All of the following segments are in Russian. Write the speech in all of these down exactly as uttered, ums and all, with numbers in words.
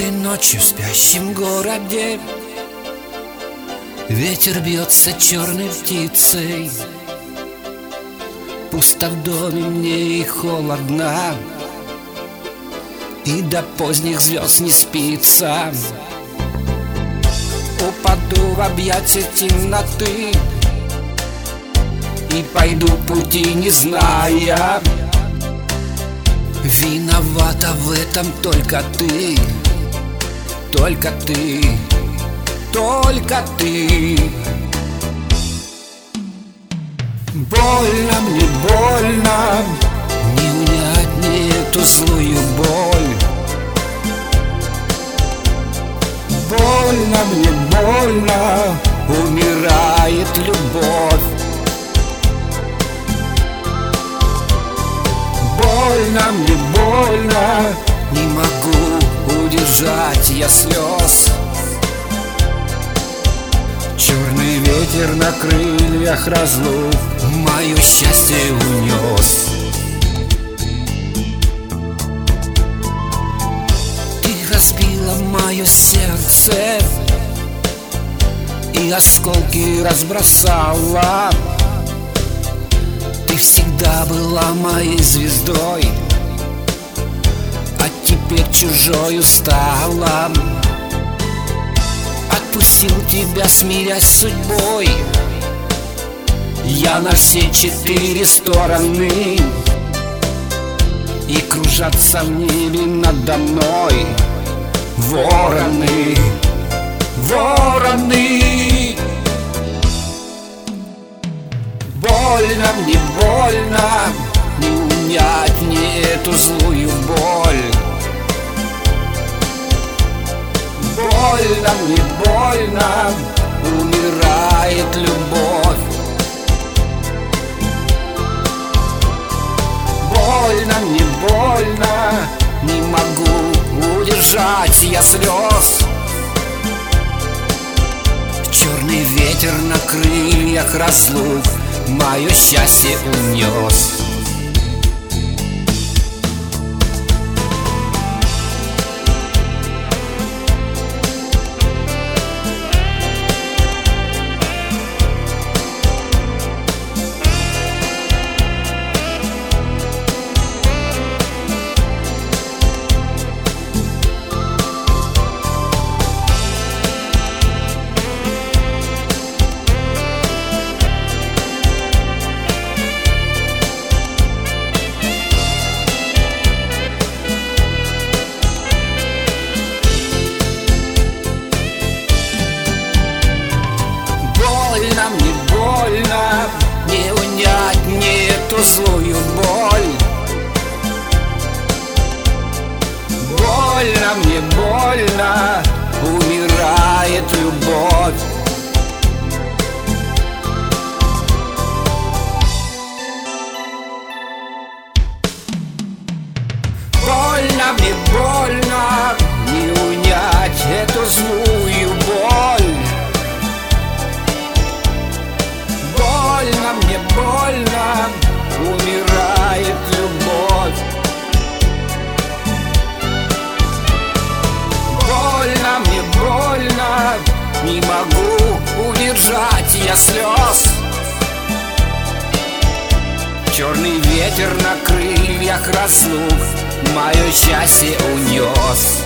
Этой ночью в спящем городе ветер бьется черной птицей. Пусто в доме мне и холодно, и до поздних звезд не спится. Упаду в объятия темноты и пойду пути не зная. Виновата в этом только ты, только ты, только ты. Больно мне, больно, не унять мне эту злую боль. Больно мне, больно, умирает любовь. Больно мне, больно, не могу удержать я слез. Черный ветер на крыльях разлук мое счастье унес. Ты разбила мое сердце и осколки разбросала. Ты всегда была моей звездой, а теперь чужою стала. Отпустил тебя, смирясь с судьбой, я на все четыре стороны, и кружатся в небе надо мной вороны, вороны. Больно мне, больно, не унять мне эту злую боль. Больно мне, больно, умирает любовь. Больно мне, больно, не могу удержать я слез. Черный ветер на крыльях разлук мое счастье унес. Больно мне, больно, не унять мне эту злую боль. Больно мне, больно, умирает любовь. Больно мне, больно, не унять эту злую боль. Больно мне, больно, умирает любовь. Больно мне, больно, не могу удержать я слез. Черный ветер на крыльях разлук мое счастье унес.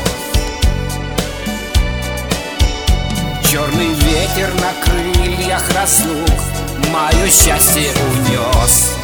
Черный ветер на крыльях разлук мое счастье унес.